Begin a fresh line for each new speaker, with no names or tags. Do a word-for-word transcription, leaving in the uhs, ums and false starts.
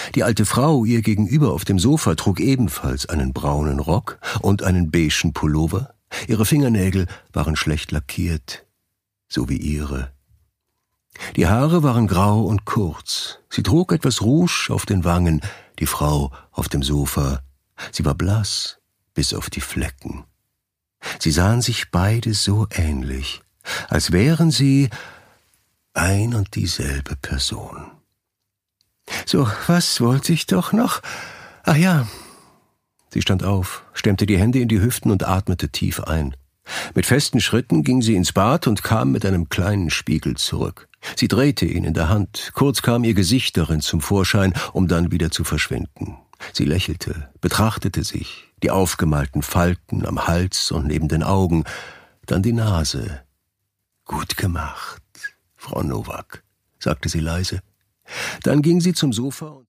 Die alte Frau ihr gegenüber auf dem Sofa trug ebenfalls einen braunen Rock und einen beigen Pullover. Ihre Fingernägel waren schlecht lackiert, so wie ihre. Die Haare waren grau und kurz. Sie trug etwas Rouge auf den Wangen, die Frau auf dem Sofa. Sie war blass, bis auf die Flecken. Sie sahen sich beide so ähnlich, als wären sie ein und dieselbe Person. »So, was wollte ich doch noch? Ach ja.« Sie stand auf, stemmte die Hände in die Hüften und atmete tief ein. Mit festen Schritten ging sie ins Bad und kam mit einem kleinen Spiegel zurück. Sie drehte ihn in der Hand. Kurz kam ihr Gesicht darin zum Vorschein, um dann wieder zu verschwinden. Sie lächelte, betrachtete sich, die aufgemalten Falten am Hals und neben den Augen, dann die Nase. »Gut gemacht, Frau Nowak«, sagte sie leise. Dann ging sie zum Sofa und